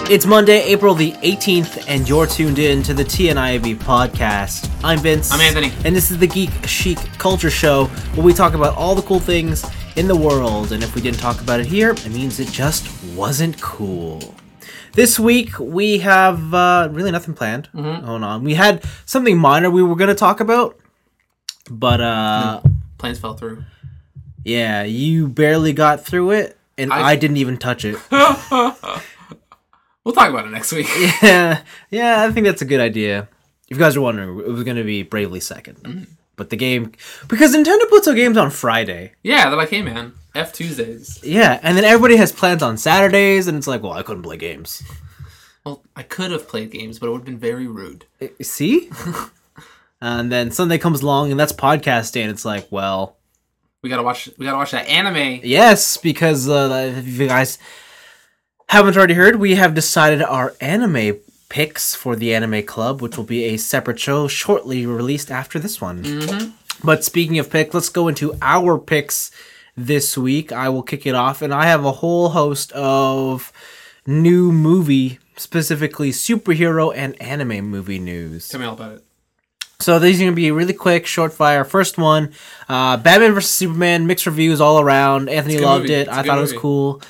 It's Monday, April the 18th, and you're tuned in to the TNIAB podcast. I'm Vince. I'm Anthony. And this is the Geek Chic Culture Show, where we talk about all the cool things in the world. And if we didn't talk about it here, it means it just wasn't cool. This week, we have really nothing planned going on. We had something minor we were going to talk about, but plans fell through. Yeah, you barely got through it, and I didn't even touch it. We'll talk about it next week. Yeah, I think that's a good idea. If you guys are wondering, it was going to be Bravely Second. But the game... Because Nintendo puts out games on Friday. Yeah, they're like, hey man, F Tuesdays. Yeah, and then everybody has plans on Saturdays, and it's like, well, I couldn't play games. Well, I could have played games, but it would have been very rude. See? And then Sunday comes along, and that's podcast day, and it's like, well... We gotta watch that anime. Yes, because if you guys haven't already heard, we have decided our anime picks for the Anime Club, which will be a separate show shortly released after this one. But speaking of picks, let's go into our picks this week. I will kick it off, and I have a whole host of new movie, specifically superhero and anime movie news. Tell me all about it. So these are going to be really quick, short fire. First one, Batman vs. Superman, mixed reviews all around. Anthony loved it. I thought it was cool.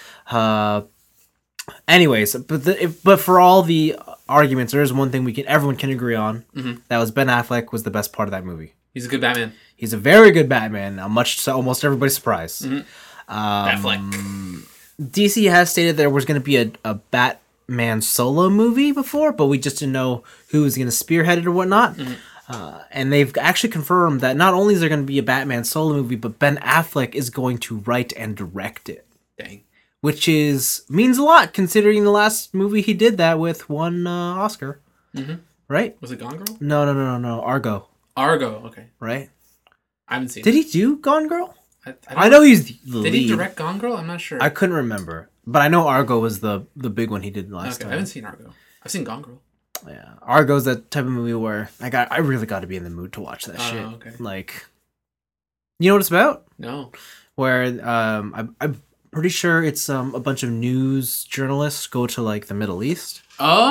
Anyways, but for all the arguments, there is one thing everyone can agree on. That was Ben Affleck was the best part of that movie. He's a good Batman. He's a very good Batman, much to almost everybody's surprise. Affleck. DC has stated there was going to be a Batman solo movie before, but we just didn't know who was going to spearhead it or whatnot. And they've actually confirmed that not only is there going to be a Batman solo movie, but Ben Affleck is going to write and direct it. Dang. Which means a lot, considering the last movie he did that with won Oscar. Right? Was it Gone Girl? No. Argo. Argo, okay. Right? I haven't seen it. Did he do Gone Girl? I know he's the lead. Did he direct Gone Girl? I'm not sure. I couldn't remember. But I know Argo was the big one he did last time. I haven't seen Argo. I've seen Gone Girl. Yeah, Argo's that type of movie where I really got to be in the mood to watch that shit. Okay. Like, you know what it's about? No. Where I'm pretty sure it's a bunch of news journalists go to like the Middle East.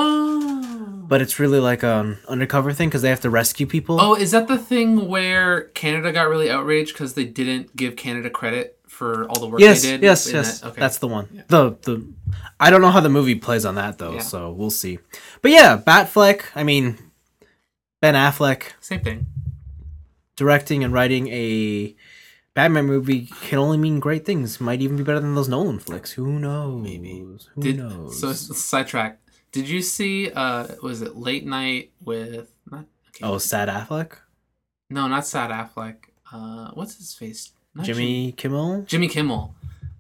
Oh. But it's really like an undercover thing because they have to rescue people. Oh, is that the thing where Canada got really outraged because they didn't give Canada credit for all the work they did? Yes. Okay. That's the one. Yeah. The I don't know how the movie plays on that though, Yeah. so we'll see. But yeah, Batfleck. I mean, Ben Affleck Same thing. directing and writing a Batman movie can only mean great things. Might even be better than those Nolan flicks. Who knows? Maybe. Who knows? So sidetrack. Did you see? Was it Late Night with? Sad Affleck. No, not Sad Affleck. What's his face? Not Jimmy Kimmel. Jimmy Kimmel,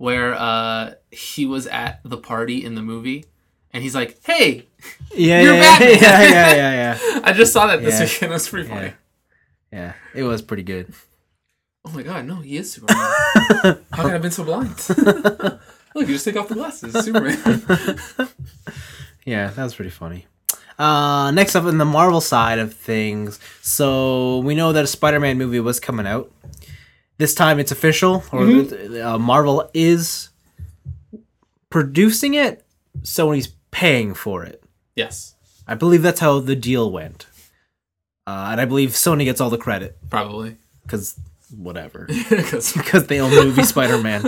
where he was at the party in the movie, and he's like, "Hey, you're Batman." Yeah. I just saw that this weekend. It was pretty funny. Yeah, it was pretty good. Oh my god, no, he is Superman. How could I have been so blind? Look, you just take off the glasses. Superman. Yeah, that was pretty funny. Next up in the Marvel side of things, so we know that a Spider-Man movie was coming out. This time it's official, or Marvel is producing it, Sony's paying for it. Yes. I believe that's how the deal went. And I believe Sony gets all the credit. Probably. Because whatever. Because they own the movie Spider-Man.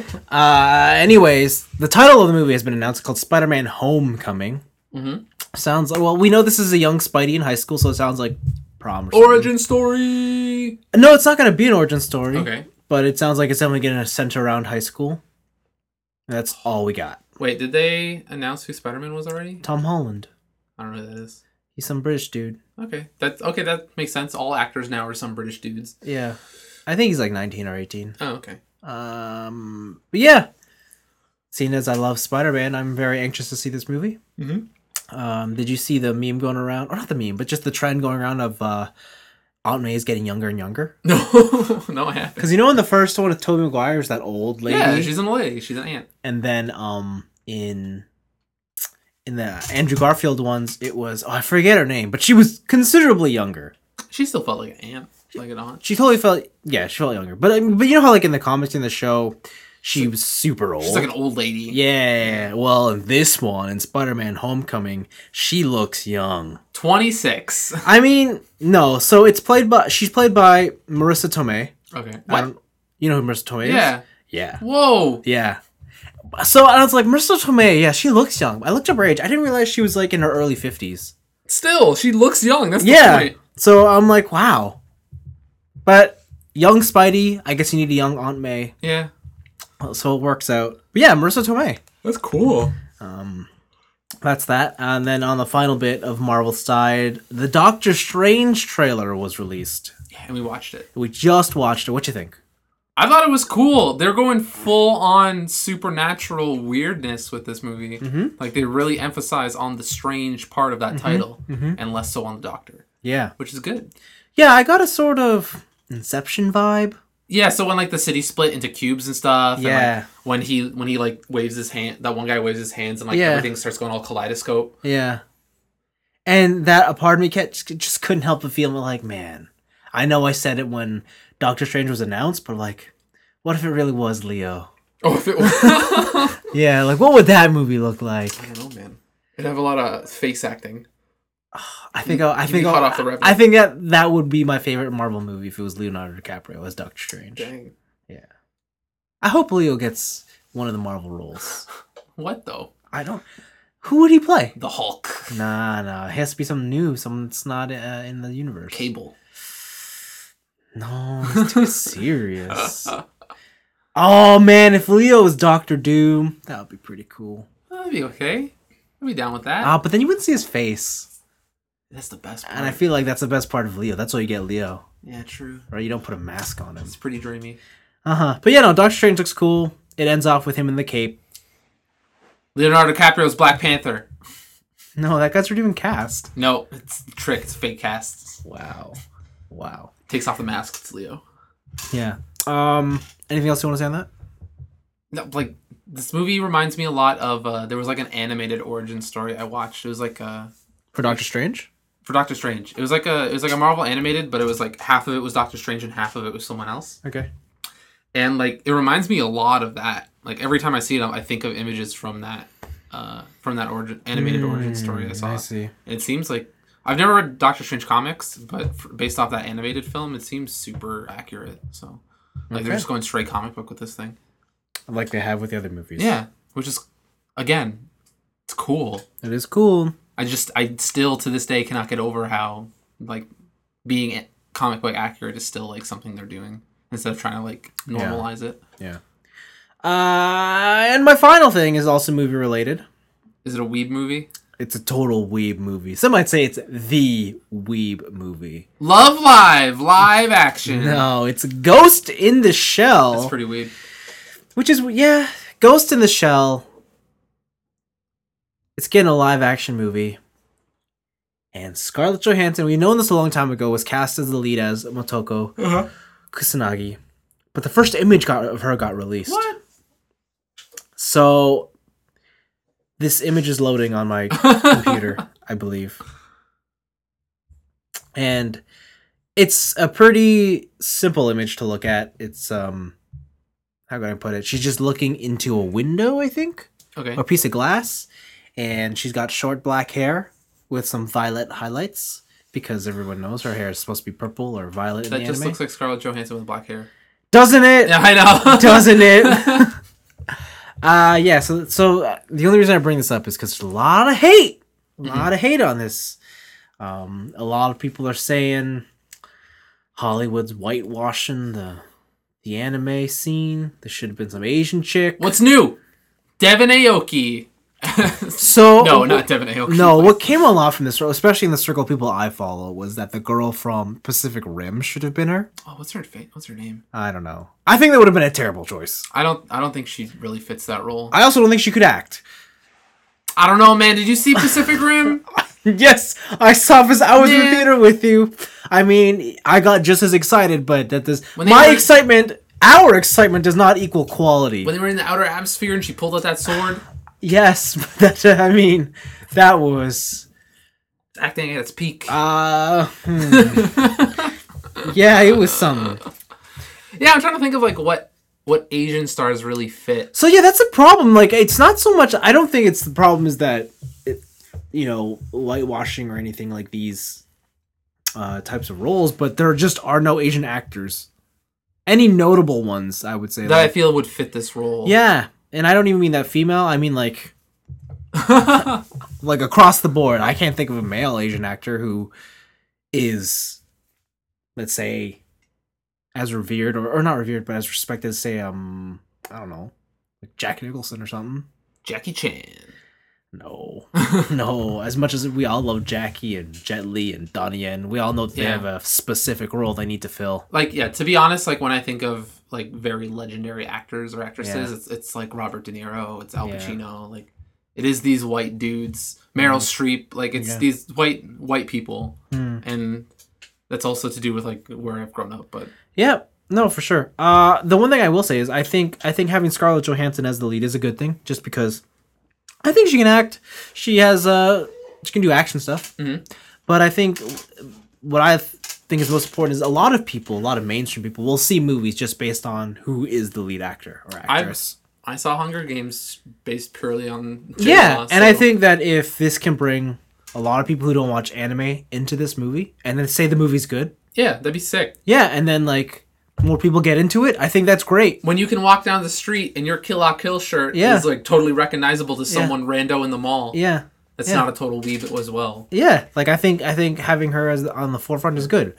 Anyways, the title of the movie has been announced. It's called Spider-Man Homecoming. Sounds like, well, we know this is a young Spidey in high school, so it sounds like prom or something. Origin story. No, it's not going to be an origin story. Okay. But it sounds like it's definitely going to center around high school. That's all we got. Wait, did they announce who Spider-Man was already? Tom Holland. I don't know who that is. He's some British dude. Okay. That makes sense. All actors now are some British dudes. Yeah. I think he's like 19 or 18. Oh, okay. But yeah. Seeing as I love Spider-Man, I'm very anxious to see this movie. Did you see the meme going around? Or not the meme, but just the trend going around of Aunt May is getting younger and younger? No, I haven't. Because you know in the first one with Tobey Maguire is that old lady? Yeah, she's an old lady. She's an aunt. And then in the Andrew Garfield ones, it was... I forget her name, but she was considerably younger. She still felt like an aunt. Like an aunt. She totally felt... Yeah, she felt younger. But you know how like in the comics in the show... she was super old. She's like an old lady. Yeah. Well, in this one, in Spider-Man: Homecoming, she looks young. 26. I mean, no. So she's played by Marissa Tomei. Okay. What? You know who Marissa Tomei is? Yeah. Yeah. Whoa. Yeah. So I was like, Marissa Tomei, yeah, she looks young. I looked up her age. I didn't realize she was like in her early 50s. Still, she looks young. That's the point. So I'm like, wow. But young Spidey, I guess you need a young Aunt May. Yeah. So it works out. But yeah, Marissa Tomei. That's cool. That's that. And then on the final bit of Marvel's side, the Doctor Strange trailer was released. Yeah, and we watched it. We just watched it. What you think? I thought it was cool. They're going full on supernatural weirdness with this movie. Mm-hmm. Like they really emphasize on the strange part of that title and less so on the Doctor. Yeah. Which is good. Yeah, I got a sort of Inception vibe. Yeah, so when like the city split into cubes and stuff, Yeah. and like when he like waves his hand, that one guy waves his hands and like everything starts going all kaleidoscope. Yeah. And that a part of me just couldn't help but feel like, man, I know I said it when Doctor Strange was announced, but like, what if it really was Leo? Oh, if it was... Yeah, like what would that movie look like? I don't know, man. It'd have a lot of face acting. I think that would be my favorite Marvel movie if it was Leonardo DiCaprio as Doctor Strange. Dang. Yeah. I hope Leo gets one of the Marvel roles. What though? I don't. Who would he play? The Hulk. Nah. It has to be something new, something that's not in the universe. Cable. No, it's too serious. Oh man, if Leo was Doctor Doom, that would be pretty cool. That'd be okay. I'd be down with that. But then you wouldn't see his face. That's the best part. And I feel like that's the best part of Leo. That's why you get Leo. Yeah, true. Right? You don't put a mask on him. It's pretty dreamy. But yeah, no, Doctor Strange looks cool. It ends off with him in the cape. Leonardo DiCaprio's Black Panther. No, that guy's already been cast. No, it's a trick. It's fake casts. Wow. Takes off the mask. It's Leo. Yeah. Anything else you want to say on that? No, like this movie reminds me a lot of there was like an animated origin story I watched. It was like for Doctor Strange? For Doctor Strange. It was like a Marvel animated, but it was like half of it was Doctor Strange and half of it was someone else. Okay. And like it reminds me a lot of that. Like every time I see it, I think of images from that animated origin story I saw. I see. And it seems like I've never read Doctor Strange comics, but based off that animated film, it seems super accurate. So like they're just going straight comic book with this thing. Like they have with the other movies. Yeah, which is again, it's cool. It is cool. I still to this day cannot get over how like being comic book accurate is still like something they're doing instead of trying to like normalize it. Yeah. And my final thing is also movie related. Is it a weeb movie? It's a total weeb movie. Some might say it's the weeb movie. Love Live! Live action! No, it's Ghost in the Shell. That's pretty weeb. Which is, yeah, Ghost in the Shell. It's getting a live action movie. And Scarlett Johansson, we've known this a long time ago, was cast as the lead as Motoko Kusanagi. But the first image of her got released. What? So, this image is loading on my computer, I believe. And it's a pretty simple image to look at. It's, how can I put it? She's just looking into a window, I think. Okay. Or a piece of glass. And she's got short black hair with some violet highlights. Because everyone knows her hair is supposed to be purple or violet in the anime. That just looks like Scarlett Johansson with black hair. Doesn't it? Yeah, I know. Doesn't it? Yeah, so the only reason I bring this up is because there's a lot of hate. A lot of hate on this. A lot of people are saying Hollywood's whitewashing the anime scene. There should have been some Asian chick. What's new? Devin Aoki. So no, not Devin Aoki. No, what came a lot from this, especially in the circle of people I follow, was that the girl from Pacific Rim should have been her. Oh, what's her name? I don't know. I think that would have been a terrible choice. I don't think she really fits that role. I also don't think she could act. I don't know, man. Did you see Pacific Rim? Yes, I saw this. I was in the theater with you. I mean, I got just as excited, but our excitement does not equal quality. When they were in the outer atmosphere and she pulled out that sword. Yes, that was acting at its peak. Yeah, it was something. Yeah, I'm trying to think of like what what Asian stars really fit. So yeah, that's a problem. Like, it's not so much. I don't think it's the problem is that, whitewashing or anything like these types of roles, but there just are no Asian actors. Any notable ones, I would say. That I feel would fit this role. Yeah, and I don't even mean that female. I mean like across the board. I can't think of a male Asian actor who is, let's say, as revered or not revered, but as respected as, say, I don't know, like Jack Nicholson or something. Jackie Chan. No. No. As much as we all love Jackie and Jet Li and Donnie Yen, we all know that they have a specific role they need to fill. Like, yeah, to be honest, like when I think of like very legendary actors or actresses, it's like Robert De Niro, it's Al Pacino, like it is these white dudes, Meryl Streep, like it's these white people, and that's also to do with like where I've grown up. But yeah, no, for sure. The one thing I will say is I think having Scarlett Johansson as the lead is a good thing, just because I think she can act. She has she can do action stuff. Mm-hmm. But I think what I think is most important is a lot of mainstream people will see movies just based on who is the lead actor or actress. I saw Hunger Games based purely on and I think that if this can bring a lot of people who don't watch anime into this movie and then say the movie's good. Yeah, that'd be sick. Yeah, and then like more people get into it, I think that's great. When you can walk down the street and your Kill La Kill shirt is like totally recognizable to someone rando in the mall. Yeah. That's not a total weeb as well. Yeah, like I think having her as on the forefront is good.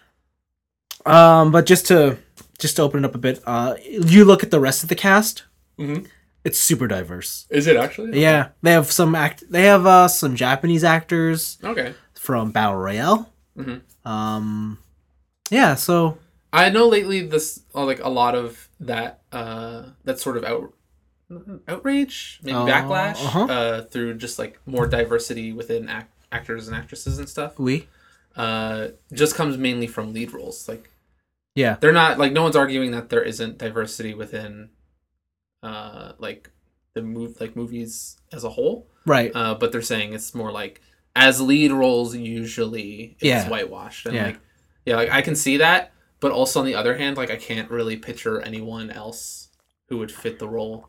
But just to open it up a bit, you look at the rest of the cast. Mm-hmm. It's super diverse. Is it actually? Yeah, they have some Japanese actors. Okay. From Battle Royale. Mm-hmm. Yeah, so I know lately this like a lot of that that sort of outrage, maybe backlash, through just like more diversity within actors and actresses and stuff. Just comes mainly from lead roles. Like, yeah, they're not like no one's arguing that there isn't diversity within like movies as a whole, right? But they're saying it's more like as lead roles usually it's whitewashed, and like I can see that. But also on the other hand, like I can't really picture anyone else who would fit the role.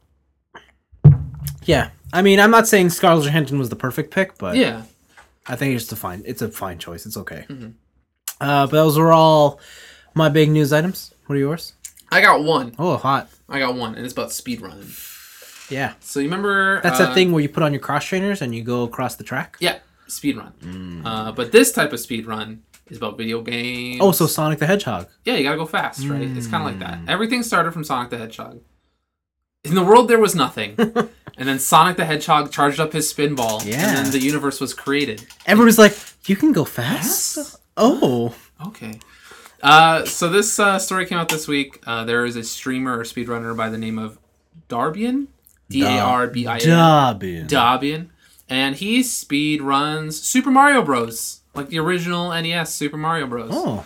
Yeah, I mean, I'm not saying Scarlett Johansson was the perfect pick, but yeah, I think it's a fine choice. It's okay. Mm-hmm. But those were all my big news items. What are yours? I got one. Oh, hot! I got one, and it's about speedrunning. Yeah. So you remember that's a thing where you put on your cross trainers and you go across the track. Yeah, speedrun. But this type of speedrun is about video games. Oh, so Sonic the Hedgehog. Yeah, you gotta go fast, right? It's kind of like that. Everything started from Sonic the Hedgehog. In the world, there was nothing. And then Sonic the Hedgehog charged up his spinball. Yeah. And then the universe was created. Everybody's like, you can go fast? Yes? Oh. Okay. So this story came out this week. There is a streamer or speedrunner by the name of Darbian. Darbin. Darbian. And he speedruns Super Mario Bros. Like the original NES Super Mario Bros. Oh.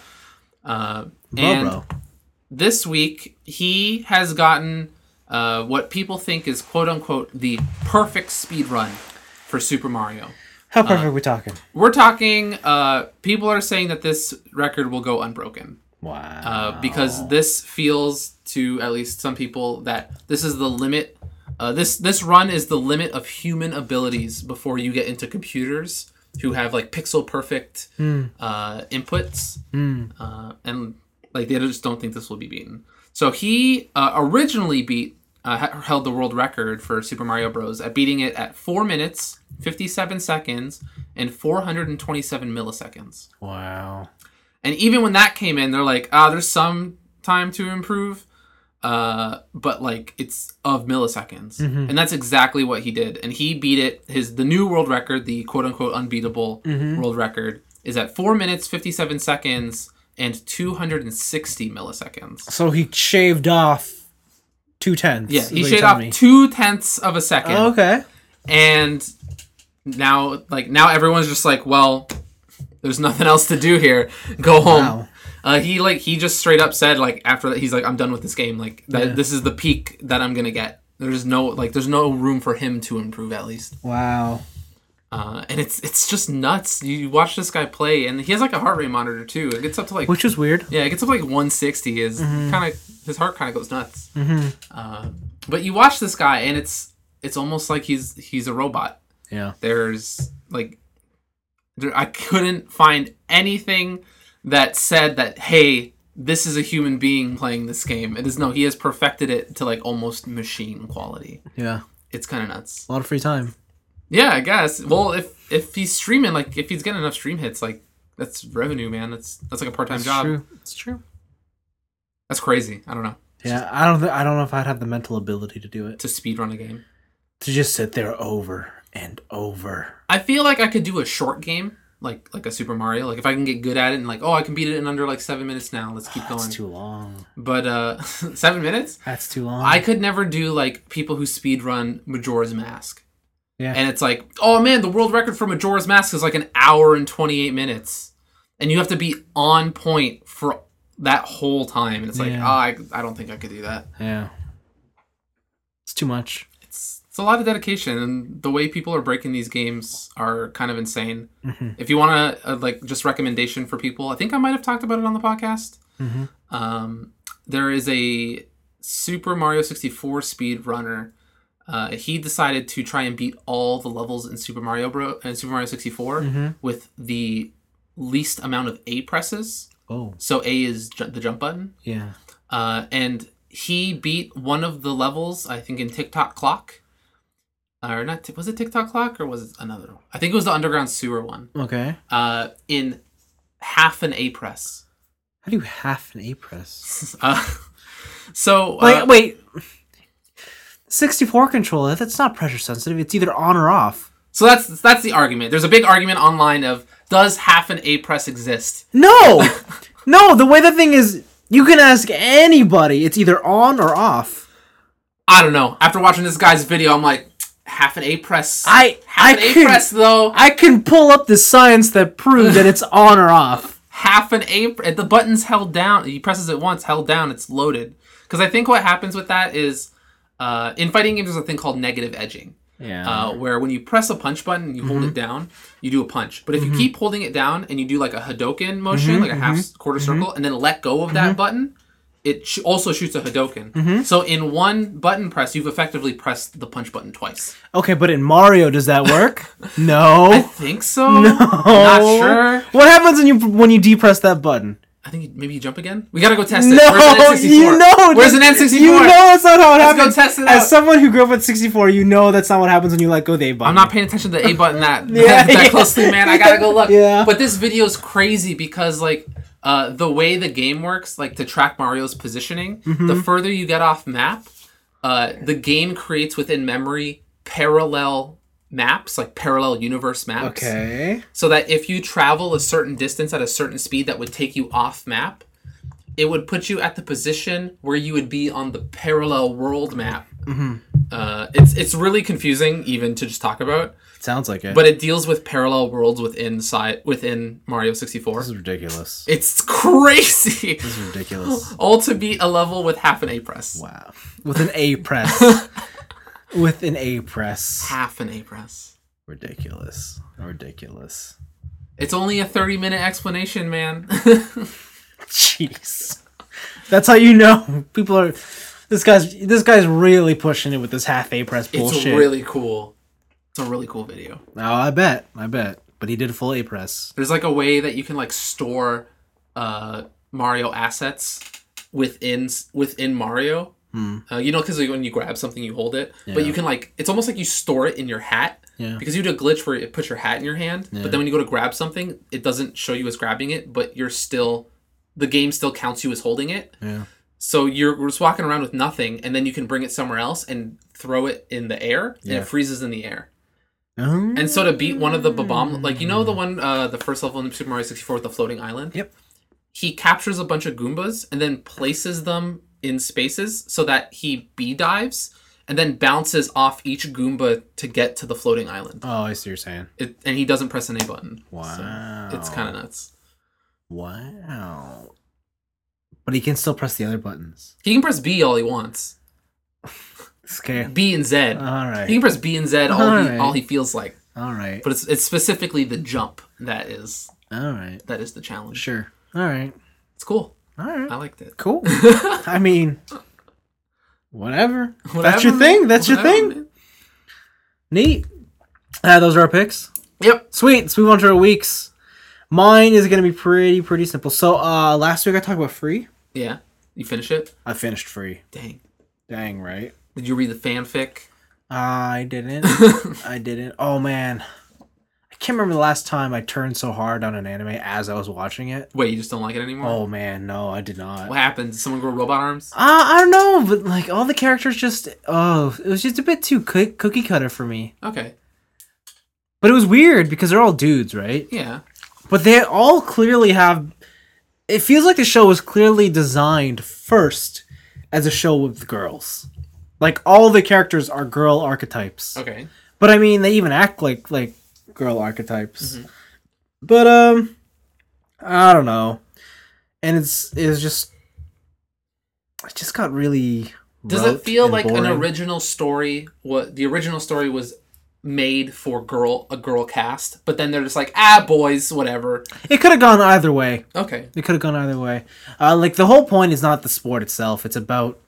And this week, he has gotten what people think is quote-unquote the perfect speedrun for Super Mario. How perfect are we talking? We're talking, people are saying that this record will go unbroken. Wow. Because this feels to at least some people that this is the limit. This run is the limit of human abilities before you get into computers who have like pixel perfect inputs. And like they just don't think this will be beaten. So he originally held the world record for Super Mario Bros. At beating it at 4 minutes, 57 seconds, and 427 milliseconds. Wow. And even when that came in, they're like, there's some time to improve, but like it's of milliseconds. Mm-hmm. And that's exactly what he did. And he beat it. The new world record, the quote-unquote unbeatable world record, is at 4 minutes, 57 seconds, and 260 milliseconds. So he shaved off 2/10. Yeah, he shaved off 2/10 of a second. Oh, okay. And now everyone's just like, well, there's nothing else to do here. Go home. Wow. He just straight up said like after that he's like, I'm done with this game. Like this is the peak that I'm gonna get. There's no room for him to improve at least. Wow. And it's just nuts. You watch this guy play, and he has like a heart rate monitor too. It gets up to like, which is weird. Yeah, it gets up to like 160. His heart kind of goes nuts. But you watch this guy, and it's almost like he's a robot. Yeah. There's like, I couldn't find anything that said that, hey, this is a human being playing this game. It is he has perfected it to like almost machine quality. Yeah. It's kind of nuts. A lot of free time. Yeah, I guess. Well, if he's streaming, like if he's getting enough stream hits, like that's revenue, man. That's like a part-time job. True. It's true. That's crazy. I don't know. Yeah, I don't know if I'd have the mental ability to do it. To speedrun a game. To just sit there over and over. I feel like I could do a short game, like a Super Mario. Like if I can get good at it and like, I can beat it in under like 7 minutes now. Let's keep going. That's too long. But 7 minutes? That's too long. I could never do like people who speedrun Majora's Mask. Yeah. And it's like, oh man, the world record for Majora's Mask is like 1 hour and 28 minutes. And you have to be on point for that whole time. And it's like, I don't think I could do that. Yeah. It's too much. It's a lot of dedication. And the way people are breaking these games are kind of insane. Mm-hmm. If you want to, like, just recommendation for people, I think I might have talked about it on the podcast. Mm-hmm. There is a Super Mario 64 speedrunner. He decided to try and beat all the levels in Super Mario 64 with the least amount of A presses. Oh. So A is the jump button. Yeah. And he beat one of the levels, I think, in TikTok Clock. Or not, was it TikTok Clock or was it another one? I think it was the Underground Sewer one. Okay. In half an A press. How do you half an A press? Wait. 64 controller, that's not pressure sensitive. It's either on or off. So that's the argument. There's a big argument online of, does half an A press exist? No! No, the way the thing is, you can ask anybody. It's either on or off. I don't know. After watching this guy's video, I'm like, half an A press. Half an A press, though. I can pull up the science that proves that it's on or off. Half an A... The button's held down. He presses it once, held down, it's loaded. Because I think what happens with that is... in fighting games, there's a thing called negative edging. Yeah. Where when you press a punch button and you hold it down, you do a punch. But if you keep holding it down and you do like a Hadoken motion, like a half quarter circle, and then let go of that button, it also shoots a Hadoken. So in one button press, you've effectively pressed the punch button twice. Okay, but in Mario, does that work? No. I think so. No. I'm not sure. What happens when you depress that button? I think maybe you jump again. We gotta go test it. No, where's an N64? you know, where's an N64? You know that's not how it happens. Let's go test it out. As someone who grew up with 64, you know that's not what happens when you let go of the A button. I'm not paying attention to the A button that closely, man. I gotta go look. Yeah. But this video's crazy because like the way the game works, like to track Mario's positioning, the further you get off map, the game creates within memory parallel maps, like parallel universe maps. Okay. So that if you travel a certain distance at a certain speed that would take you off map, it would put you at the position where you would be on the parallel world map. It's really confusing even to just talk about. Sounds like it. But it deals with parallel worlds within Mario 64. This is ridiculous. It's crazy. This is ridiculous. All to beat a level with half an A press. Wow. With an A press. With an A press. Half an A press. Ridiculous. Ridiculous. It's only a 30-minute explanation, man. Jeez. That's how you know people are. This guy's really pushing it with this half A press bullshit. It's really cool. It's a really cool video. Oh, I bet. But he did full A press. There's like a way that you can like store Mario assets within Mario. You know, because when you grab something, you hold it. Yeah. But you can like, it's almost like you store it in your hat. Yeah. Because you do a glitch where it puts your hat in your hand. Yeah. But then when you go to grab something, it doesn't show you as grabbing it, but the game still counts you as holding it. Yeah. So you're just walking around with nothing, and then you can bring it somewhere else and throw it in the air, and it freezes in the air. Oh. And so to beat one of the Bob-omb, like, you know the one, the first level in Super Mario 64 with the floating island? Yep. He captures a bunch of Goombas and then places them in spaces so that he dives and then bounces off each Goomba to get to the floating island. Oh, I see what you're saying. And he doesn't press an A button. Wow. So it's kind of nuts. Wow. But he can still press the other buttons. He can press B all he wants. Okay. B and Z. All right. He can press B and Z all he feels like. All right. But it's specifically the jump that is the challenge. Sure. All right. It's cool. All right. I liked it. Cool. I mean, whatever. That's your thing. That's your thing. Man. Neat. Those are our picks. Yep. Sweet. Let's move on to our weeks. Mine is going to be pretty simple. So last week I talked about Free. Yeah. You finished it? I finished Free. Dang, right? Did you read the fanfic? I didn't. I didn't. Oh, man. I can't remember the last time I turned so hard on an anime as I was watching it. Wait, you just don't like it anymore? Oh, man. No, I did not. What happened? Did someone grow robot arms? I don't know, but like all the characters just... Oh, it was just a bit too cookie cutter for me. Okay. But it was weird because they're all dudes, right? Yeah. But they all clearly have... It feels like the show was clearly designed first as a show with girls. Like, all the characters are girl archetypes. Okay. But, I mean, they even act like girl archetypes. Mm-hmm. But, I don't know. And it just got really... Does it feel like boring. An original story? What the original story was made for a girl cast, but then they're just like, boys, whatever. It could have gone either way. Okay. It could have gone either way. Like, the whole point is not the sport itself. It's about...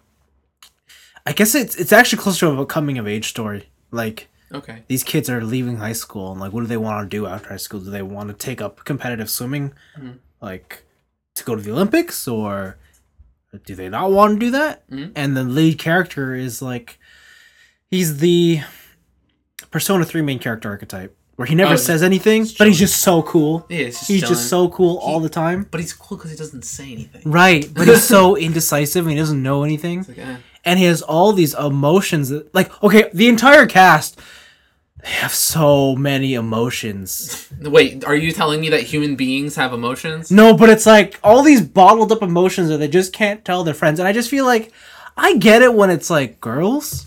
I guess it's actually closer to a coming-of-age story. Like, okay, these kids are leaving high school, and, like, what do they want to do after high school? Do they want to take up competitive swimming, like, to go to the Olympics, or do they not want to do that? Mm-hmm. And the lead character is, like, he's the Persona 3 main character archetype, where he never says anything, but he's just so cool. Yeah, he's just so cool all the time. But he's cool because he doesn't say anything. Right, but he's so indecisive, and he doesn't know anything. It's like, And he has all these emotions that, like, okay, the entire cast, they have so many emotions. Wait, are you telling me that human beings have emotions? No, but it's like all these bottled up emotions that they just can't tell their friends. And I just feel like I get it when it's like girls.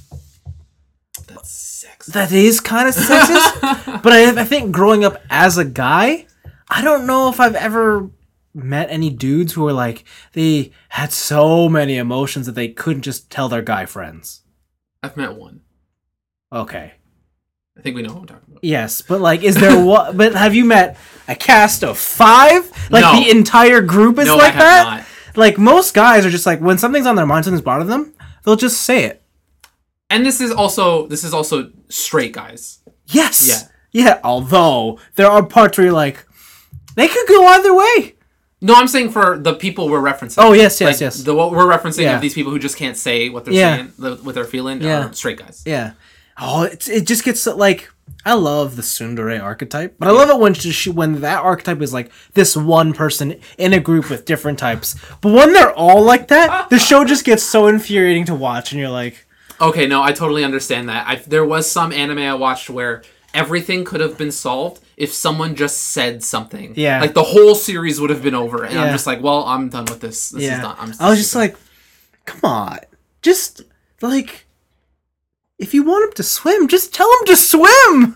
That's sexist. That is kind of sexist. But I think growing up as a guy, I don't know if I've ever met any dudes who were like, they had so many emotions that they couldn't just tell their guy friends. I've met one. Okay. I think we know what I'm talking about. Yes, but like, is there what? But have you met a cast of 5? Like no. The entire group is like that? Not. Like most guys are just like, when something's on their mind, something's bothering them, they'll just say it. And this is also straight guys. Yes. Yeah. Although there are parts where you're like, they could go either way. No, I'm saying for the people we're referencing. Oh, yes. What we're referencing of these people who just can't say what they're saying, what they're feeling, are straight guys. Yeah. Oh, it just gets, like, I love the tsundere archetype, but I love it when that archetype is, like, this one person in a group with different types. But when they're all like that, the show just gets so infuriating to watch, and you're like... Okay, no, I totally understand that. There was some anime I watched where everything could have been solved if someone just said something. Yeah. Like, the whole series would have been over. And I'm just like, well, I'm done with this. This is done. I was just like, come on. Just, like, if you want him to swim, just tell him to swim!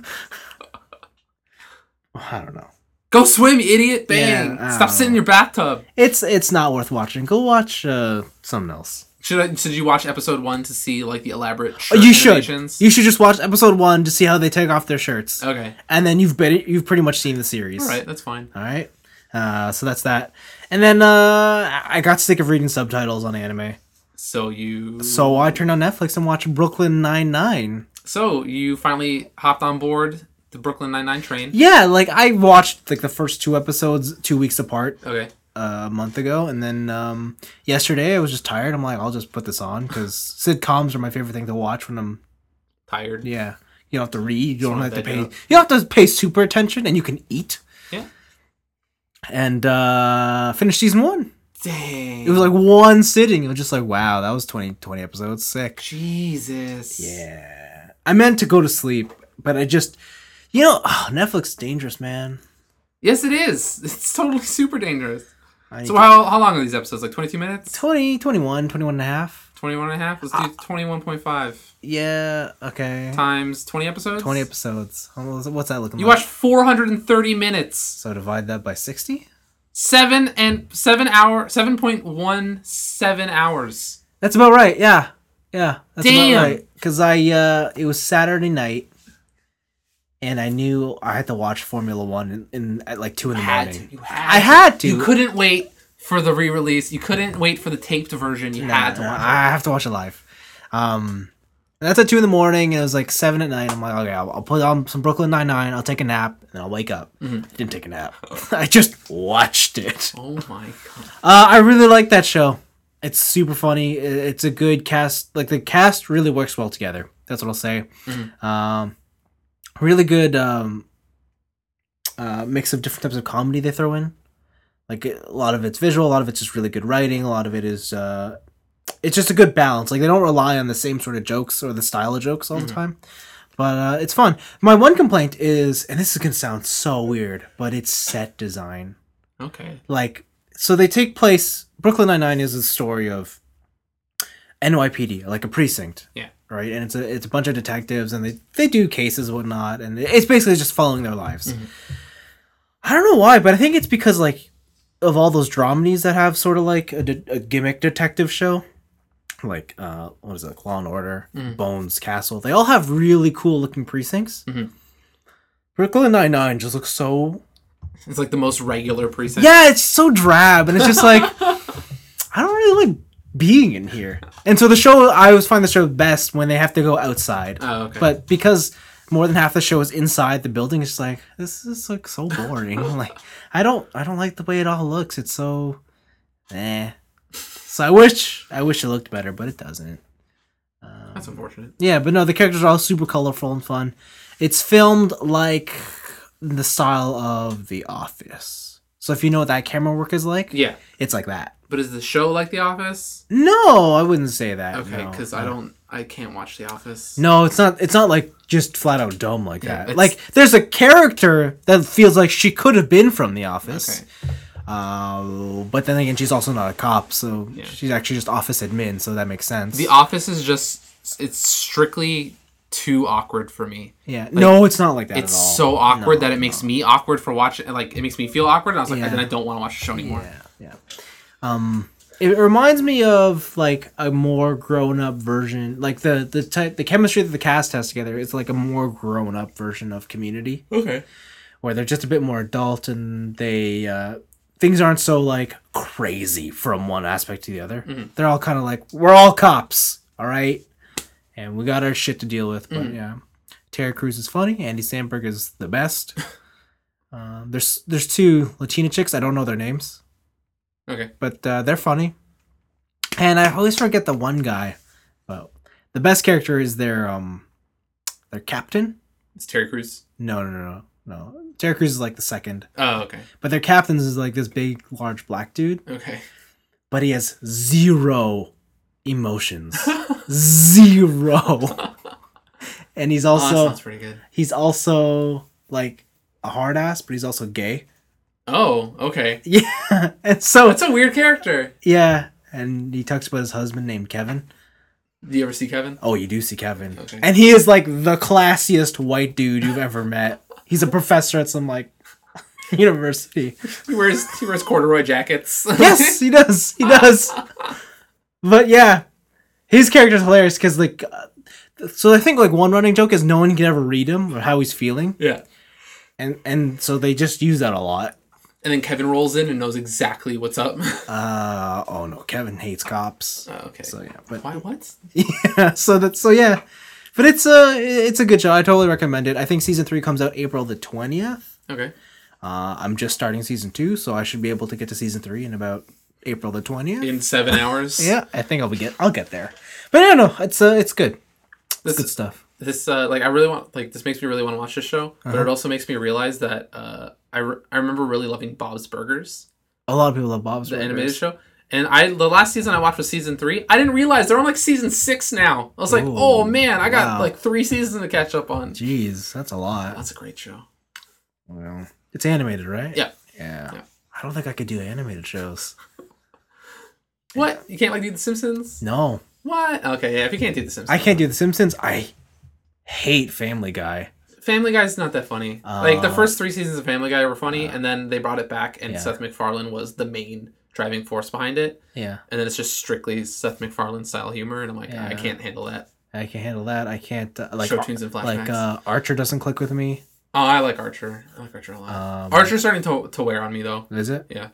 I don't know. Go swim, idiot! Bang! Stop sitting in your bathtub. It's not worth watching. Go watch something else. Should you watch episode 1 to see like the elaborate shirt animations? You should just watch episode 1 to see how they take off their shirts. Okay. And then you've pretty much seen the series. All right, that's fine. All right. So that's that. And then I got sick of reading subtitles on anime. So I turned on Netflix and watched Brooklyn Nine-Nine. So you finally hopped on board the Brooklyn Nine-Nine train? Yeah, like I watched like the first 2 episodes 2 weeks apart. Okay. A month ago, and then yesterday I was just tired. I'm like, I'll just put this on because sitcoms are my favorite thing to watch when I'm tired. Yeah, you don't have to read. You don't have to pay. You don't have to pay super attention, and you can eat. Yeah. And finished season 1. Dang. It was like one sitting. It was just like, wow, that was 20 episodes. Sick. Jesus. Yeah. I meant to go to sleep, but I just, Netflix is dangerous, man. Yes, it is. It's totally super dangerous. So how long are these episodes? Like 22 minutes? 21 and a half. 21 and a half? Let's do 21.5. Yeah, okay. Times 20 episodes? 20 episodes. What's that looking like? You watched 430 minutes. So divide that by 60? 7.17 hours. That's about right, yeah. Yeah, that's Damn. about right. Because it was Saturday night. and I knew I had to watch Formula One at like 2 in the morning. I had to. You couldn't wait for the re-release. You couldn't wait for the taped version. You had to watch it. I have to watch it live. That's at 2 in the morning, and it was like 7 at night. I'm like, okay, I'll put on some Brooklyn Nine-Nine. I'll take a nap, and I'll wake up. I didn't take a nap. I just watched it. Oh my god! I really like that show. It's super funny. It's a good cast. Like the cast really works well together. That's what I'll say. Really good mix of different types of comedy they throw in. Like a lot of it's visual, a lot of it's just really good writing, a lot of it is it's just a good balance. Like they don't rely on the same sort of jokes or the style of jokes all the time. But it's fun. My one complaint is, and this is gonna sound so weird, but it's set design. Okay. Like, so they take place. Brooklyn Nine-Nine is a story of NYPD, like a precinct. Yeah. Right, and it's a bunch of detectives, and they do cases and whatnot, and it's basically just following their lives. I don't know why, but I think it's because like of all those dramedies that have sort of like a gimmick detective show, like what is it, Law and Order, Bones, Castle. They all have really cool looking precincts. Brooklyn Nine-Nine just looks so. It's like the most regular precinct. Yeah, it's so drab, and it's just like I don't really like being in here. And so I always find the show best when they have to go outside. Oh, okay. But because more than half the show is inside the building, it's just like, this is like so boring. Like I don't like the way it all looks. It's so So I wish it looked better, but it doesn't. That's unfortunate. Yeah, but no, the characters are all super colorful and fun. It's filmed like the style of The Office. So if you know what that camera work is like, yeah, it's like that. But is the show like The Office? No, I wouldn't say that. Okay, because I can't watch The Office. No, it's not. It's not like just flat out dumb like that. Like there's a character that feels like she could have been from The Office. Okay. But then again, she's also not a cop, so she's actually just office admin. So that makes sense. The Office is it's strictly too awkward for me. Yeah, like, no, it's not like that. It's so awkward that it makes me awkward for watching. Like it makes me feel awkward, and I was like, then I don't want to watch the show anymore. Yeah. It reminds me of like a more grown up version, like the chemistry that the cast has together. It's like a more grown up version of Community. Okay. Where they're just a bit more adult, and they things aren't so like crazy from one aspect to the other. They're all kind of like, we're all cops, all right, and we got our shit to deal with. But yeah, Terry Crews is funny. Andy Samberg is the best. There's two Latina chicks. I don't know their names. Okay. But they're funny. And I always forget the one guy. Well, the best character is their captain. It's Terry Crews? No. Terry Crews is like the second. Oh, okay. But their captain is like this big, large black dude. Okay. But he has zero emotions. Zero. And he's also... that sounds pretty good. He's also like a hard ass, but he's also gay. Oh, okay. Yeah, and so that's a weird character. Yeah, and he talks about his husband named Kevin. Do you ever see Kevin? Oh, you do see Kevin. Okay. And he is like the classiest white dude you've ever met. He's a professor at some like university. He wears corduroy jackets. Yes, he does. He does. But yeah, his character's hilarious because like, so I think like one running joke is no one can ever read him or how he's feeling. Yeah. And so they just use that a lot. And then Kevin rolls in and knows exactly what's up. Oh no, Kevin hates cops. Oh, okay. So yeah, but why? What? Yeah. So yeah, but it's a good show. I totally recommend it. I think season 3 comes out April the 20th. Okay. I'm just starting season 2, so I should be able to get to season 3 in about April the 20th. In 7 hours. Yeah, I think I'll get there. But I don't know. It's good. It's good stuff. This like I really want this makes me really want to watch this show, but it also makes me realize that I remember really loving Bob's Burgers. A lot of people love Bob's Burgers. The animated show. And the last season I watched was season 3. I didn't realize they're on like season 6 now. I was like, oh man, I got like 3 seasons to catch up on. Jeez, that's a lot. That's a great show. Well, it's animated, right? Yeah. Yeah. I don't think I could do animated shows. What? You can't do The Simpsons? No. What? Okay, yeah, if you can't do The Simpsons. I can't do The Simpsons. I hate Family Guy. Family Guy's not that funny. Like the first 3 seasons of Family Guy were funny, and then they brought it back, and Seth MacFarlane was the main driving force behind it. Yeah. And then it's just strictly Seth MacFarlane style humor, and I'm like, I can't handle that. I can't handle that. I can't like Show tunes and flashbacks. like Archer doesn't click with me. Oh, I like Archer. I like Archer a lot. Archer's starting to wear on me though. Is it? Yeah.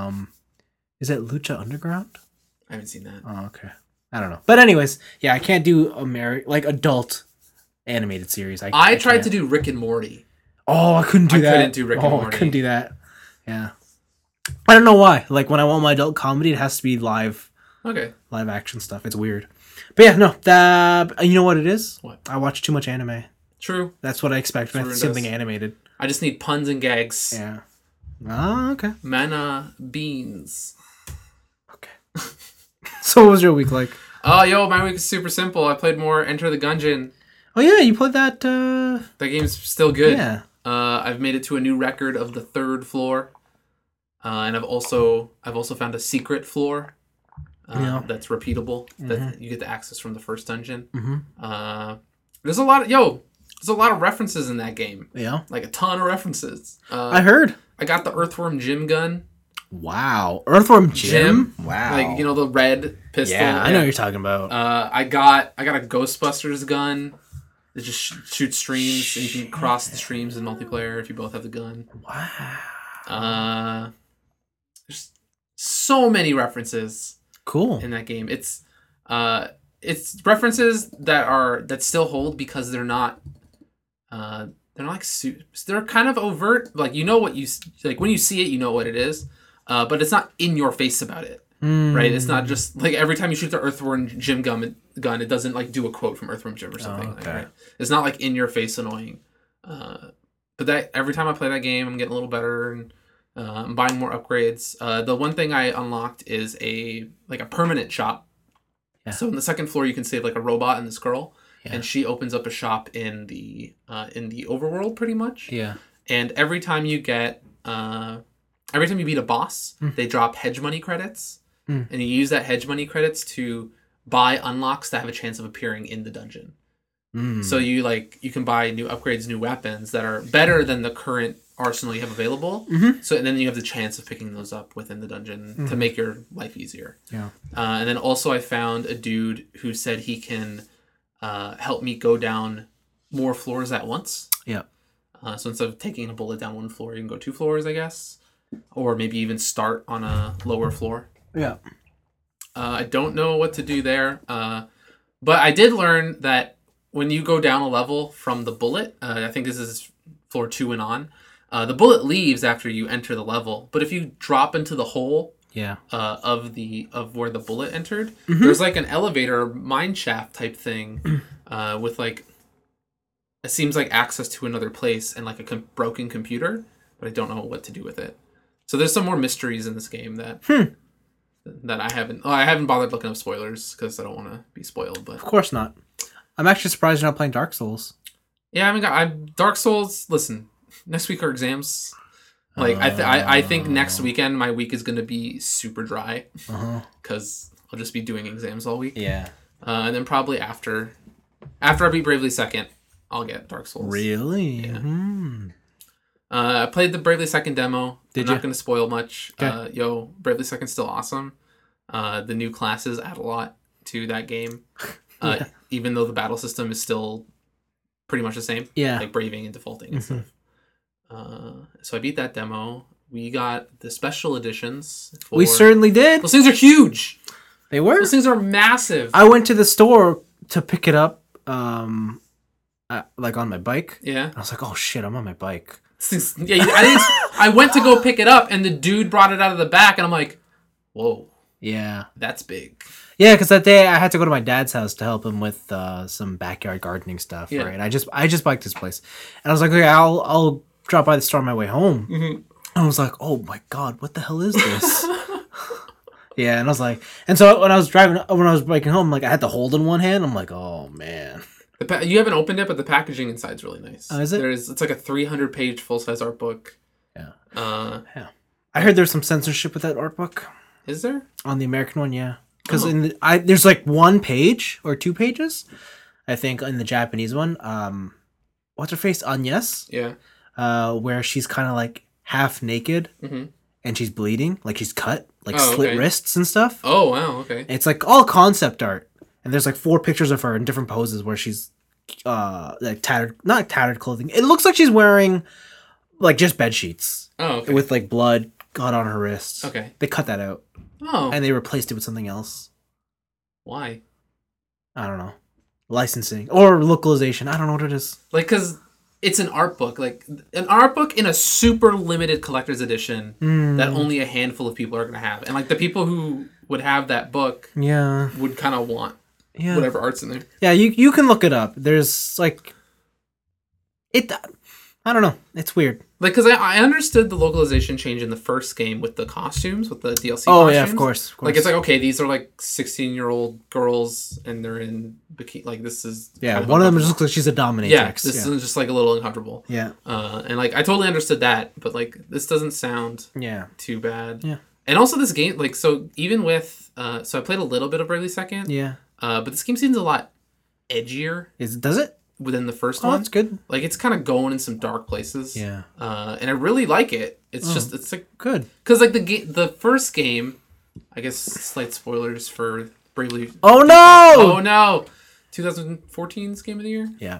Is it Lucha Underground? I haven't seen that. Oh, okay. I don't know. But anyways, yeah, I can't do like adult animated series. I tried to do Rick and Morty. Oh, I couldn't do that. I couldn't do Rick and Morty. I couldn't do that. Yeah. I don't know why. Like when I want my adult comedy, it has to be live. Okay. Live action stuff. It's weird. But yeah, no. You know what it is? What? I watch too much anime. True. That's what I expect when I see something animated. I just need puns and gags. Yeah. Oh, okay. Mana beans. Okay. So what was your week like? Oh, my week is super simple. I played more Enter the Gungeon. Oh yeah, you played that. That game's still good. Yeah. I've made it to a new record of the 3rd floor, and I've also found a secret floor that's repeatable that you get to access from the first dungeon. There's a lot of references in that game. Yeah. Like a ton of references. I heard. I got the Earthworm Jim gun. Wow. Earthworm Jim? Wow. Like, the red pistol. Yeah, I know what you're talking about. I got a Ghostbusters gun that just shoots streams, and you can cross the streams in multiplayer if you both have the gun. Wow. There's so many references. Cool. In that game. It's references that still hold because they're not like they're kind of overt. Like what you like when you see it, you know what it is. But it's not in your face about it, right? It's not just like every time you shoot the Earthworm Jim gun, it doesn't like do a quote from Earthworm Jim or something. Okay. Right? It's not like in your face annoying. But that every time I play that game, I'm getting a little better and I'm buying more upgrades. The one thing I unlocked is a permanent shop. Yeah. So in the 2nd floor, you can save like a robot and this girl, and she opens up a shop in the overworld pretty much. Yeah. And every time you beat a boss, they drop hedge money credits, and you use that hedge money credits to buy unlocks that have a chance of appearing in the dungeon. So you can buy new upgrades, new weapons that are better than the current arsenal you have available. So and then you have the chance of picking those up within the dungeon to make your life easier. Yeah. And then also I found a dude who said he can help me go down more floors at once. Yeah. So instead of taking a bullet down 1 floor, you can go 2 floors, I guess. Or maybe even start on a lower floor. Yeah. I don't know what to do there. But I did learn that when you go down a level from the bullet, I think this is floor 2 and on, the bullet leaves after you enter the level. But if you drop into the hole of where the bullet entered, there's like an elevator mine shaft type thing with like, it seems like access to another place and like a broken computer, but I don't know what to do with it. So there's some more mysteries in this game that I haven't bothered looking up spoilers because I don't want to be spoiled. But of course not. I'm actually surprised you're not playing Dark Souls. Yeah, Dark Souls. Listen, next week are exams. Like I think next weekend my week is gonna be super dry because I'll just be doing exams all week. Yeah, and then probably after I beat Bravely Second, I'll get Dark Souls. Really? Yeah. I played the Bravely Second demo. I'm not going to spoil much. Okay. Bravely Second's still awesome. The new classes add a lot to that game. Even though the battle system is still pretty much the same. Yeah. Like braving and defaulting and stuff. So I beat that demo. We got the special editions. We certainly did. Those things are huge. They were? Those things are massive. I went to the store to pick it up, like on my bike. Yeah. I was like, oh shit, I'm on my bike. Yeah, I went to go pick it up, and the dude brought it out of the back, and I'm like, whoa. Yeah. That's big. Yeah, because that day I had to go to my dad's house to help him with some backyard gardening stuff, right? And I just biked his place. And I was like, okay, I'll drop by the store on my way home. And I was like, oh my God, what the hell is this? Yeah, and I was like, and so when I was biking home, like I had to hold in one hand. I'm like, oh man. You haven't opened it, but the packaging inside's really nice. Oh, is it? It's like a 300-page full-size art book. Yeah. Yeah. I heard there's some censorship with that art book. Is there? On the American one, yeah. Because there's like 1 page or 2 pages, I think, in the Japanese one. What's her face? Agnes? Yeah. Where she's kind of like half naked and she's bleeding, like she's cut, like slit wrists and stuff. Oh, wow, okay. And it's like all concept art. and there's like 4 pictures of her in different poses where she's like not tattered clothing. It looks like she's wearing like just bed sheets. Oh, okay. With like blood got on her wrists. Okay. They cut that out. Oh. And they replaced it with something else. Why? I don't know. Licensing or localization. I don't know what it is. Like, because it's an art book. Like, an art book in a super limited collector's edition that only a handful of people are going to have. And, like, the people who would have that book would kind of want whatever art's in there. Yeah, you can look it up. There's, like... I don't know. It's weird. Like, because I understood the localization change in the first game with the costumes, with the DLC Oh, costumes. yeah, of course. Like, it's like, okay, these are, like, 16-year-old girls, and they're in bikini. Like, this is... Yeah, one of them just looks like she's a dominatrix. Yeah, this is just, like, a little uncomfortable. Yeah. And, like, I totally understood that, but, like, this doesn't sound too bad. Yeah. And also this game, like, so even with... so I played a little bit of Bravely Second. Yeah. But this game seems a lot edgier. Does it? Within the first one. That's good. Like, it's kind of going in some dark places. Yeah. And I really like it. It's just, it's like... Good. Because, like, the first game, I guess slight spoilers for Bravely... Oh, no! Oh, no! 2014's Game of the Year? Yeah.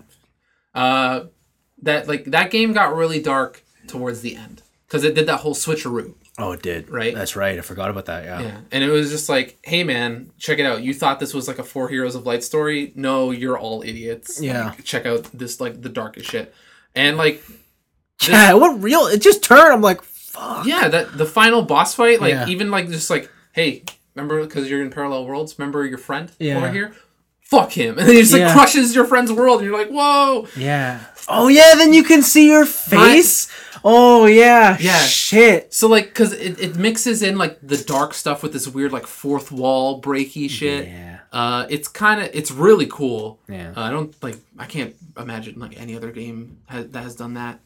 That game got really dark towards the end. Because it did that whole switcheroo. Oh, it did. Right? That's right. I forgot about that, Yeah. And it was just like, hey, man, check it out. You thought this was like a 4 Heroes of Light story? No, you're all idiots. Yeah. Like, check out this, like, the darkest shit. And, like... Yeah, what real... It just turned. I'm like, fuck. Yeah, the final boss fight, like, even, like, just like, hey, remember, because you're in parallel worlds, remember your friend over here? Fuck him. And then he just, like, crushes your friend's world, and you're like, whoa! Yeah. Oh, yeah, then you can see your face? Oh, yeah. Yeah. Shit. So, like, because it mixes in, like, the dark stuff with this weird, like, fourth wall breaky shit. Yeah. It's really cool. Yeah. I can't imagine, like, any other game that has done that.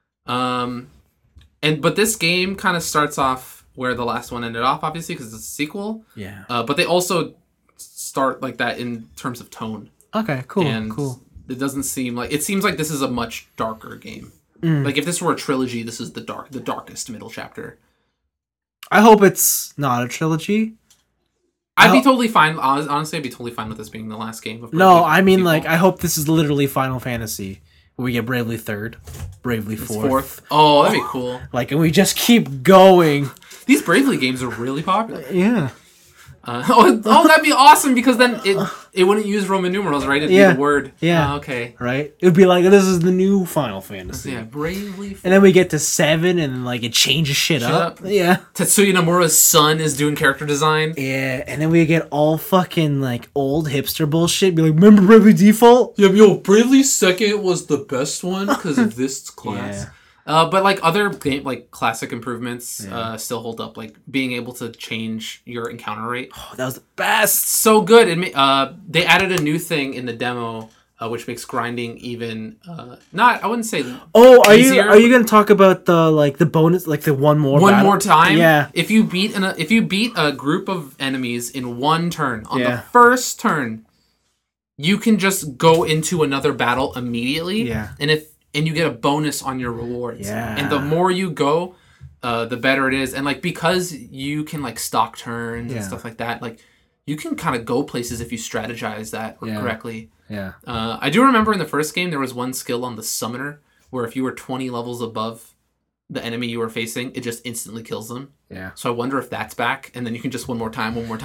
But this game kind of starts off where the last one ended off, obviously, because it's a sequel. Yeah. But they also start like that in terms of tone. Okay, cool, and cool. It doesn't seem like... It seems like this is a much darker game. Like, if this were a trilogy, this is the darkest middle chapter. I hope it's not a trilogy. I'd be totally fine. Honestly, I'd be totally fine with this being the last game. No, I mean, like, I hope this is literally Final Fantasy. Where we get Bravely 3rd, Bravely 4th. Oh, that'd be cool. Like, and we just keep going. These Bravely games are really popular. Yeah. That'd be awesome, because then it wouldn't use Roman numerals, right? It'd be the word. Yeah. Okay. Right? It would be like, this is the new Final Fantasy. Yeah, Bravely 4th. And then we get to 7, and, like, it changes shit up. Yeah. Tetsuya Nomura's son is doing character design. Yeah, and then we get all fucking, like, old hipster bullshit. Be like, remember Bravely Default? Yeah, Bravely Second was the best one because of this class. But, like, other game, like, classic improvements still hold up. Like, being able to change your encounter rate. Oh, that was the best. So good. They added a new thing in the demo, which makes grinding even, I wouldn't say easier. Are you going to talk about the bonus, like, the one more time? Yeah. If you beat a group of enemies in one turn, on the first turn, you can just go into another battle immediately. Yeah. And you get a bonus on your rewards. Yeah. And the more you go, the better it is. And, like, because you can, like, stock turns and stuff like that, like, you can kind of go places if you strategize that correctly. Yeah. I do remember in the first game, there was one skill on the Summoner where if you were 20 levels above the enemy you were facing, it just instantly kills them. Yeah. So I wonder if that's back, and then you can just one more time. That'd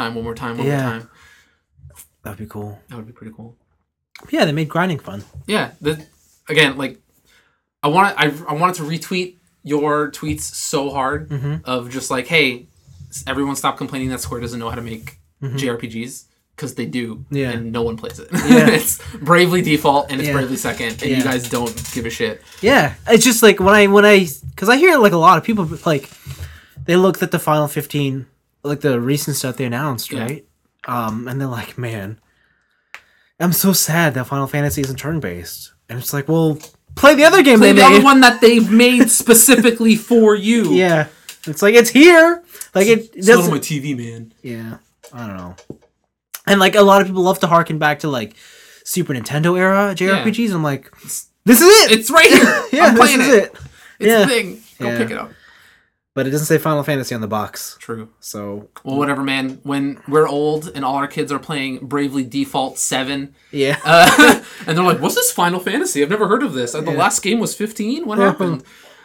be cool. That would be pretty cool. Yeah, they made grinding fun. Yeah. Again, like, I wanted to retweet your tweets so hard of just like, hey, everyone stop complaining that Square doesn't know how to make JRPGs, because they do, and no one plays it. Yeah. It's Bravely Default and it's Bravely Second, and you guys don't give a shit. Yeah, it's just like when I because I hear like a lot of people like they looked at the Final 15, like the recent stuff they announced, right? And they're like, man, I'm so sad that Final Fantasy isn't turn based, and it's like, well. Play the other game they made. Other one that they've made specifically for you. Yeah. It's like, it's here. Like, it's not on my TV, man. Yeah. I don't know. And, like, a lot of people love to harken back to, like, Super Nintendo era JRPGs. And I'm like, this is it. It's right here. I'm playing this is it. It's a thing. Go pick it up. But it doesn't say Final Fantasy on the box. True. So... Well, whatever, man. When we're old and all our kids are playing Bravely Default 7... Yeah. And they're like, what's this Final Fantasy? I've never heard of this. The last game was 15? What happened?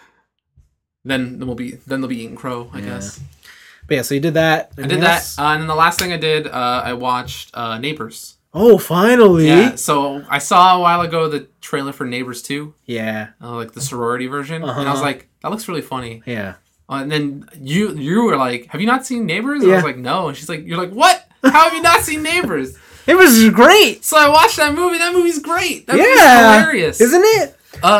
Then they'll be eating crow, I guess. But yeah, so you did that. I did that. And then the last thing I did, I watched Neighbors. Oh, finally! Yeah, so I saw a while ago the trailer for Neighbors 2. Yeah. Like the sorority version. And I was like, that looks really funny. Yeah. And then you were like, have you not seen Neighbors? And I was like, no. And she's like, you're like, what? How have you not seen Neighbors? It was great! So I watched that movie. That movie's great. That movie's hilarious. Isn't it?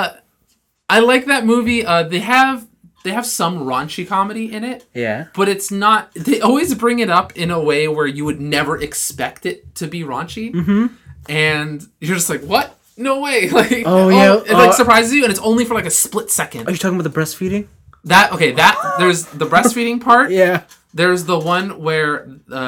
I like that movie. They have some raunchy comedy in it. Yeah. But it's not... They always bring it up in a way where you would never expect it to be raunchy. Mm-hmm. And you're just like, what? No way. Like, it surprises you, and it's only for like a split second. Are you talking about the breastfeeding? There's the breastfeeding part. Yeah. There's the one where...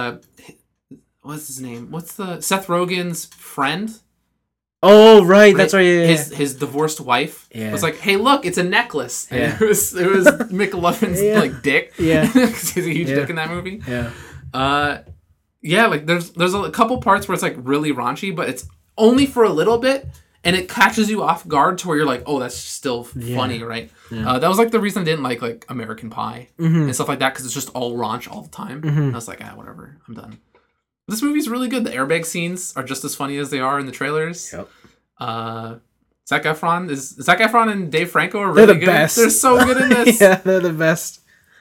what's his name? What's the... Seth Rogen's friend... Oh, right. That's right. Yeah, his divorced wife was like, "Hey, look, it's a necklace." And it was McLovin's like dick. Yeah, because he's a huge dick in that movie. Yeah. Like there's a couple parts where it's like really raunchy, but it's only for a little bit, and it catches you off guard to where you're like, "Oh, that's still funny, right?" Yeah. That was like the reason I didn't like American Pie and stuff like that, because it's just all raunch all the time. And I was like, whatever, I'm done. This movie's really good. The airbag scenes are just as funny as they are in the trailers. Yep. Zac Efron and Dave Franco are really good. They're the best. They're so good in this. Yeah, they're the best.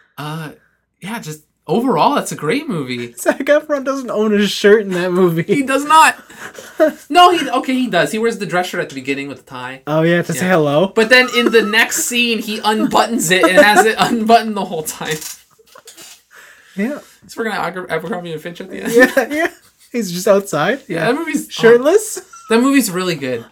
Just overall, it's a great movie. Zac Efron doesn't own his shirt in that movie. He does not. No, he does. He wears the dress shirt at the beginning with the tie. Oh, yeah, to say hello. But then in the next scene, he unbuttons it and has it unbuttoned the whole time. Yeah. So we're gonna Abercrombie and Fitch at the end. Yeah. He's just outside. Yeah, that movie's shirtless. That movie's really good.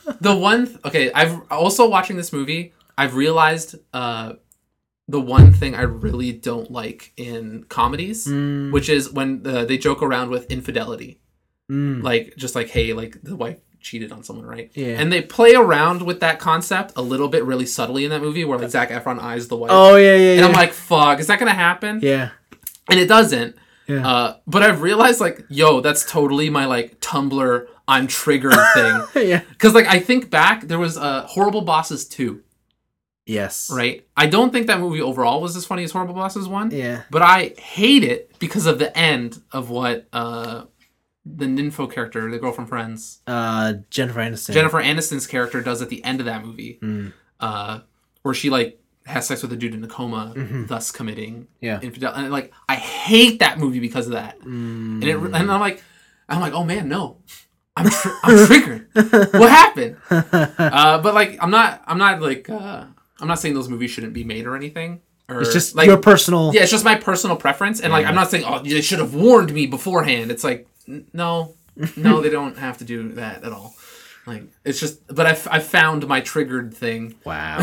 I've also watching this movie. I've realized the one thing I really don't like in comedies, which is when they joke around with infidelity, like just like, hey, like the wife cheated on someone, right? Yeah. And they play around with that concept a little bit, really subtly in that movie, where like Zac Efron eyes the wife. Oh yeah. And I'm like, fuck, is that gonna happen? Yeah. And it doesn't. Yeah. But I've realized, like, that's totally my, like, Tumblr, I'm triggered thing. Yeah. Because, like, I think back, there was Horrible Bosses 2. Yes. Right? I don't think that movie overall was as funny as Horrible Bosses 1. Yeah. But I hate it because of the end of what the Nympho character, the girl from Friends. Jennifer Aniston. Jennifer Aniston's character does at the end of that movie. Where she, like, has sex with a dude in a coma, thus committing infidelity. And like, I hate that movie because of that. And I'm like, oh man, no, I'm triggered. What happened? But like, I'm not saying those movies shouldn't be made or anything. Or, it's just like, your personal. Yeah, it's just my personal preference. And like, I'm not saying, they should have warned me beforehand. It's like, no, they don't have to do that at all. Like, it's just, but I found my triggered thing. Wow.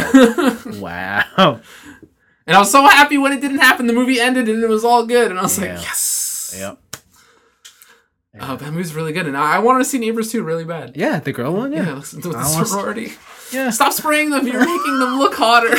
Wow. And I was so happy when it didn't happen. The movie ended and it was all good. And I was like, yes. Yep. That movie's really good. And I wanted to see Neighbors 2 really bad. Yeah, the girl one, yeah. With the sorority. Yeah. Stop spraying them. You're making them look hotter.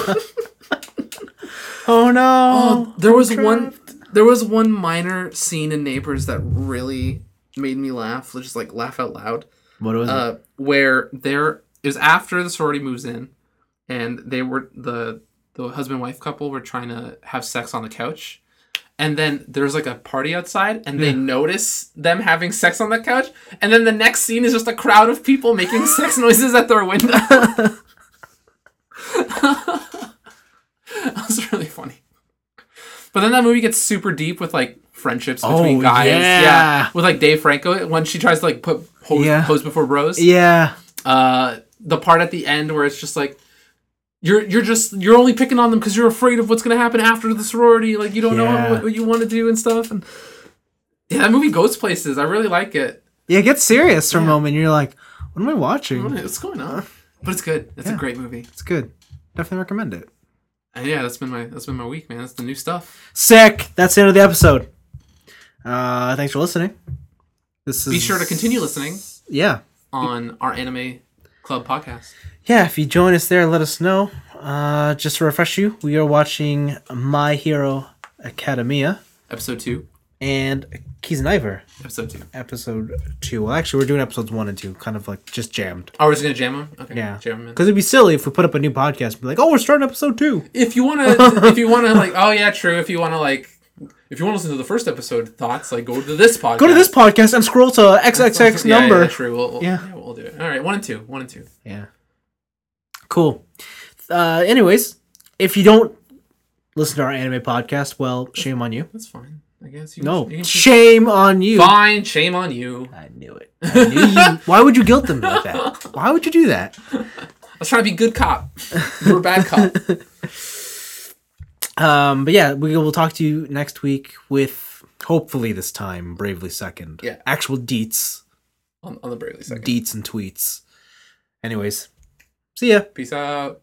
Oh, no. There was one minor scene in Neighbors that really made me laugh. Just like laugh out loud. What was it? Where it was after the sorority moves in, and they were the husband-wife couple were trying to have sex on the couch, and then there's like a party outside, and they notice them having sex on the couch, and then the next scene is just a crowd of people making sex noises at their window. That was really funny. But then that movie gets super deep with like friendships between guys. Yeah. With like Dave Franco when she tries to like put hose before bros. Yeah. The part at the end where it's just like you're only picking on them because you're afraid of what's gonna happen after the sorority. Like you don't know what you want to do and stuff. And yeah, that movie goes places. I really like it. Yeah, it gets serious for a moment. You're like, what am I watching? What's going on? But it's good. It's a great movie. It's good. Definitely recommend it. And yeah, that's been my week, man. That's the new stuff. Sick. That's the end of the episode. Thanks for listening. Be sure to continue listening. Yeah. On our Anime Club podcast. yeah, if you join us there, let us know. Just to refresh you, we are watching My Hero Academia. Episode 2. And Kisniver. Episode 2. Episode 2. Well, actually, we're doing episodes 1 and 2, kind of like just jammed. Oh, we're just going to jam them? Okay. Yeah. Jam them in. Because it'd be silly if we put up a new podcast and be like, oh, we're starting episode 2. If you want to, like, oh, yeah, true. If you want to, like, if you want to listen to the first episode thoughts, like, go to this podcast. Go to this podcast and scroll to XXX number. Yeah, true. We'll do it. All right, 1 and 2. 1 and 2. Yeah. Cool. Anyways, if you don't listen to our anime podcast, well, shame on you. That's fine. I guess shame on you. Fine, shame on you. I knew it. I knew you. Why would you guilt them like that? Why would you do that? I was trying to be good cop. You were bad cop. But yeah, we will talk to you next week with, hopefully this time, Bravely Second. Yeah. Actual deets. On the Bravely Second. Deets and tweets. Anyways, see ya. Peace out.